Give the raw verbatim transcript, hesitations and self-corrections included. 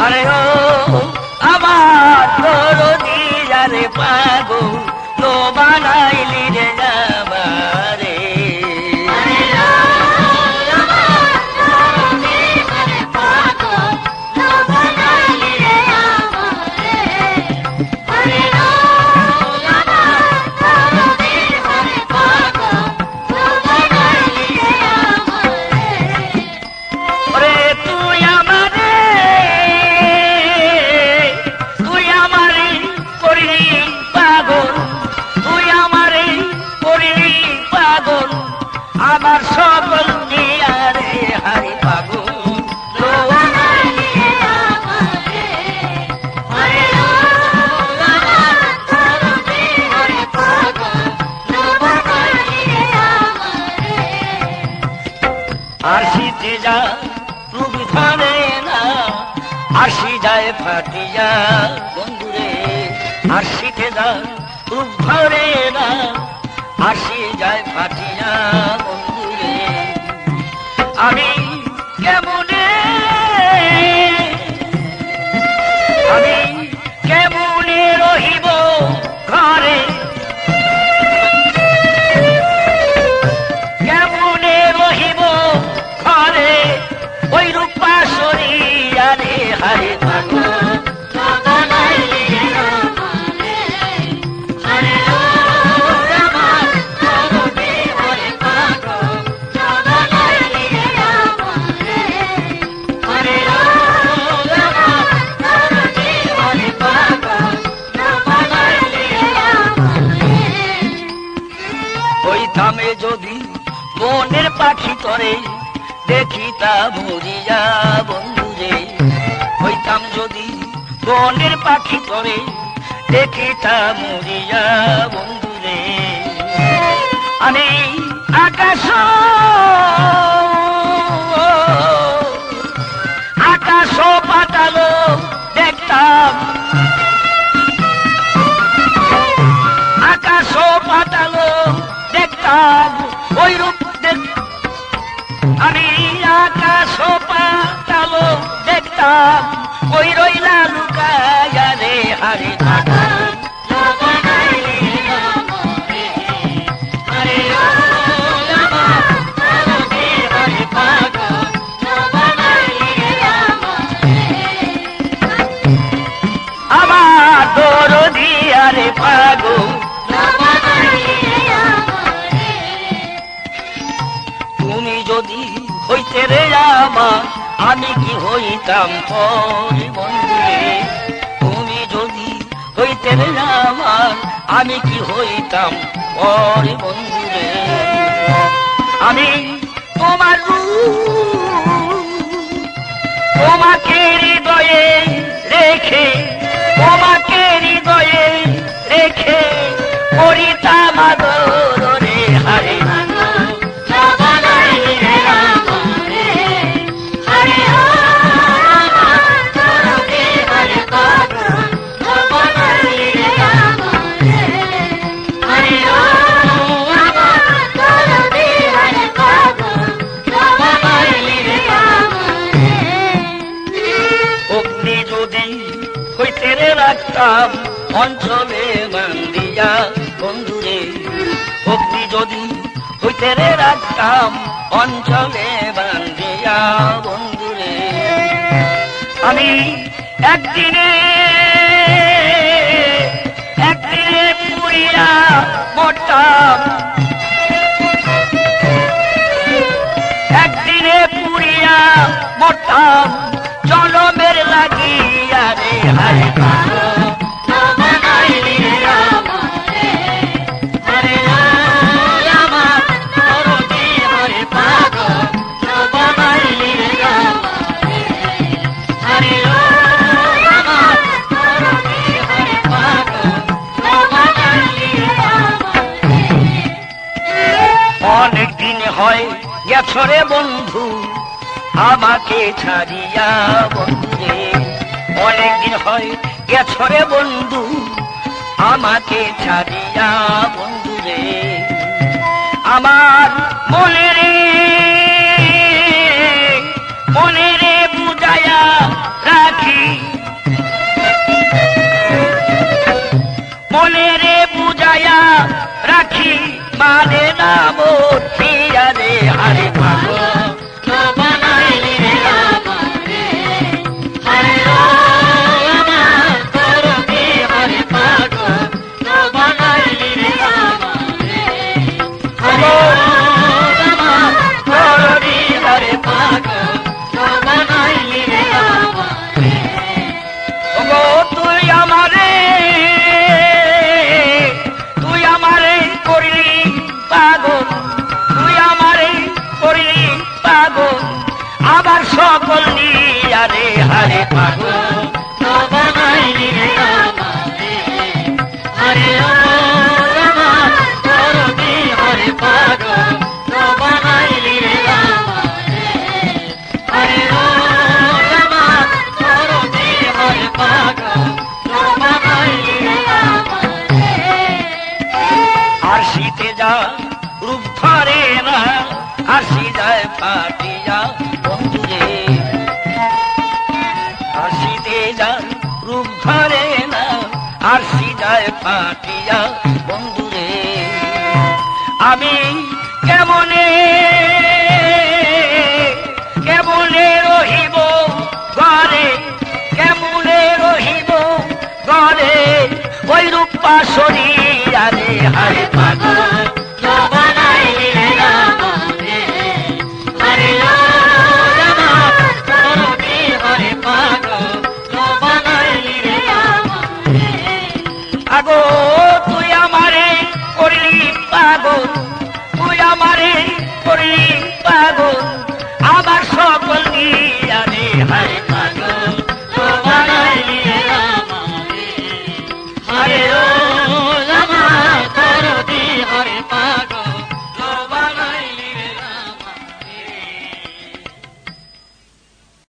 আরে ও আমার দরদি আরে পাগল লো বানাইলি রে আমারে আমার সকল নিয়ারে হারি পাগল লো বানাইলি আমারে আরে ও আমার দরদি আরে পাগল লো বানাইলি আমারে আরশিতে যা রূপ ধরে না আরশি যায় ফাটিয়া বন্ধুরে আরশিতে যা রূপ ধরে না আরশি যায় ফাটিয়া বন্ধুরে আমি কেমনে আমি কেমনে রহিব ঘরে কেমনে রহিব ঘরে ওই রূপা শরীরে হারে পাগল থামে যদি মনের পাখি তরে দেখিতা মরিয়া বন্ধুরে হইতাম যদি মনের পাখি তরে দেখিতা মরিয়া বন্ধুরে আমি আকাশ আকাশ পাতাল দেখতাম আকাশ পাতাল দেখতাম ওই রূপ দেখ আমি আকাশ পাতাল দেখতাম ওই রইলা লুকায়া রে হারে পাগল লো বানাইলি আমারে আরে ও আমার দরদি আরে পাগল লো বানাইলি আমারে আমার দরদি আরে পাগল লো বানাইলি যদি হইতে রে আমার আমি কি হইতাম পরে বন্ধুরে তুমি যদি হইতে রে আমার আমি কি হইতাম পরে বন্ধুরে আমি তোমার তোমাকে হৃদয়ে রেখে তোমাকে হৃদয়ে রেখে করিতাম আদর রে হারে রাখতাম অঞ্চলে বান্দিয়া বন্ধুরে ভক্তি যদি হইতে রে রাখতাম অঞ্চলে বান্দিয়া বন্ধুরে আমি একদিনে একদিনে পুরিয়া মরতাম একদিনে পুরিয়া মরতাম জনমের লাগিয়া রে হারে পাগল লো বানাইলি আমারে আরে ও আমার দরদি আরে পাগল লো বানাইলি আমারে আরে ও আমার দরদি আরে পাগল লো বানাইলি আমারে অনেক দিন হয় গেছো রে বন্ধু আমাকে ছাড়িয়া বন্ধুরে অনেকদিন হয় গেছো রে বন্ধু আমাকে ছাড়িয়া বন্ধুরে আমার মনে রে মনে রে বুঝায়া রাখি আরে হারে পাগল বানাইলি রে আমারে হরে ও রামা দরদি হরে পাগল বানাইলি রে আমারে হরে ও রামা দরদি হরে পাগল বানাইলি রে আমারে আর শীতে যা রূপ ধরে না আর সিজায় ফাটিয়া বন্ধুরে আর শীতে যা রূপ ধরে না আর সিজায় ফাটিয়া বন্ধুরে আমি কেমনে কেমনে রহিব ঘরে কেমনে রহিব ঘরে ওই রূপা শরীরে হারে পাগল বানাইলি রে আমারে হরে ও রামা দরদি হরে পাগল বানাইলি রে আমারে আগো তুই আমারে করলি পাগল